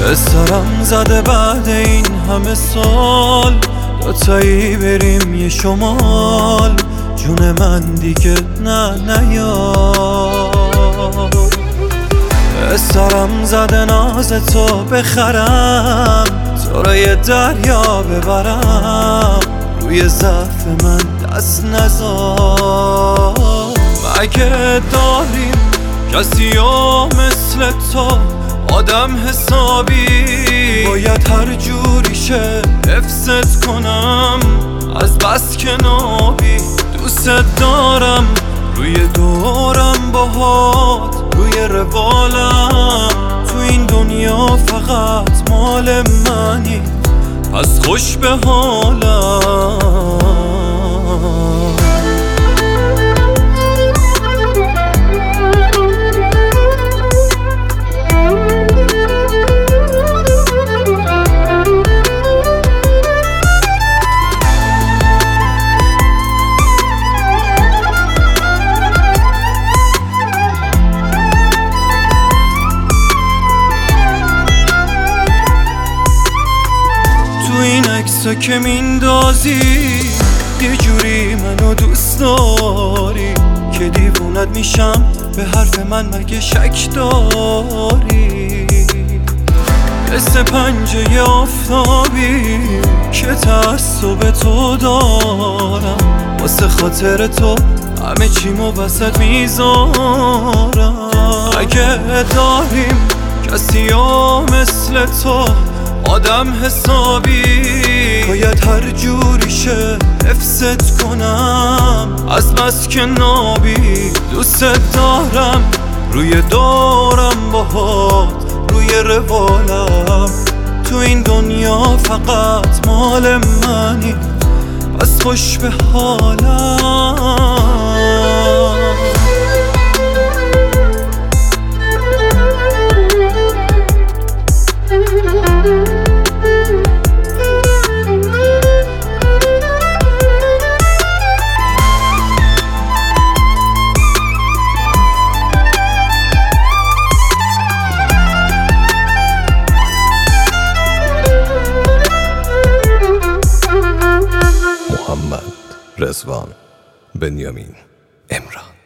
سرم زده بعد این همه سال، دوتایی بریم یه شمال. جون من دیگه نه نیا. سرم زده ناز تو بخرم، تو رو یه دریا ببرم، روی ضعف من دست نزار. مگه داریم کسی مثل تو آدم حسابی؟ باید هر جوری شه حفظت کنم از بس که نابی. دوست دارم روی دورم باهات، روی روالم. تو این دنیا فقط مال منی، پس خوش به حالم. عکسا که میندازی یه جوری منو دوست داری که دیوونت میشم. به حرف من مگه شک داری؟ مثل پنجه آفتابی که تعصب تو دارم، واسه خاطر تو همه چیمو وسط میذارم. اگه داریم کسی مثل تو آدم حسابی، باید هر جوری شه حفظت کنم از بس که نابی. دوست دارم روی دورم باهات، روی روالم. تو این دنیا فقط مال منی، پس خوش به حالم. محمد رضوان بنیامین امران.